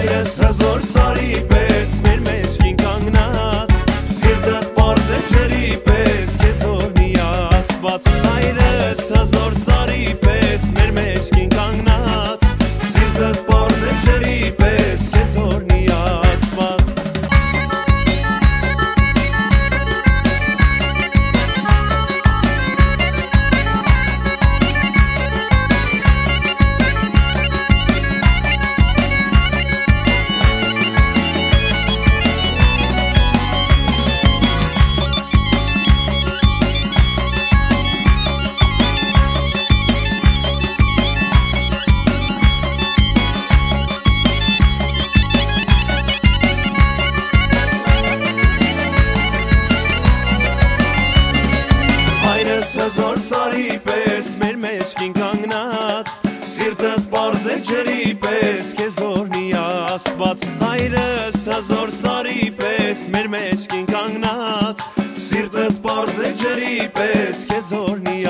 Հայրս հզոր սարի պես մեր մեջքին կանգնած, սիրտդ պարզ է ջրի պես քեզ օրհնի Աստված։ Հայրս հզոր սարի պես մեր մեջքին կանգնած, սիրտդ պարզ է ջրի պես քեզ օրհնի Աստված։ Հզոր սարի պես մեր մեջքին կանգնած, սիրտդ պարզ է ջրի պես քեզ օրհնի Աստված։ Հայրս հզոր սարի պես մեր մեջքին կանգնած, սիրտդ պարզ է ջրի պես քեզ օրհնի